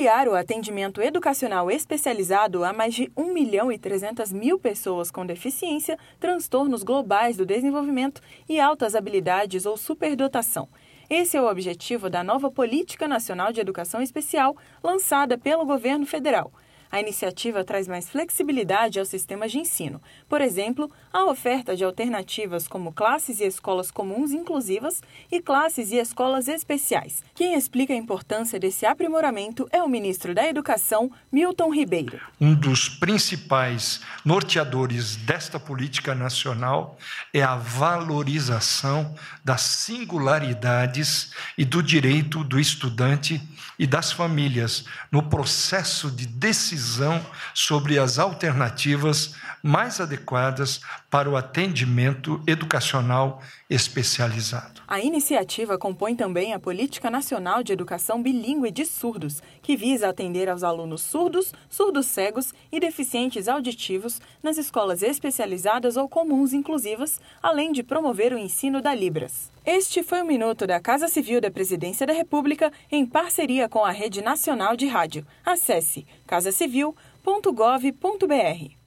ampliar o atendimento educacional especializado a mais de 1.300.000 pessoas com deficiência, transtornos globais do desenvolvimento e altas habilidades ou superdotação. Esse é o objetivo da nova Política Nacional de Educação Especial, lançada pelo governo federal. A iniciativa traz mais flexibilidade ao sistema de ensino. Por exemplo, a oferta de alternativas como classes e escolas comuns inclusivas e classes e escolas especiais. Quem explica a importância desse aprimoramento é o ministro da Educação, Milton Ribeiro. Um dos principais norteadores desta política nacional é a valorização das singularidades e do direito do estudante e das famílias no processo de decisão sobre as alternativas mais adequadas para o atendimento educacional especializado. A iniciativa compõe também a Política Nacional de Educação Bilíngue de Surdos, que visa atender aos alunos surdos, surdos cegos e deficientes auditivos nas escolas especializadas ou comuns inclusivas, além de promover o ensino da Libras. Este foi o Minuto da Casa Civil da Presidência da República, em parceria com a Rede Nacional de Rádio. Acesse casacivil.gov.br.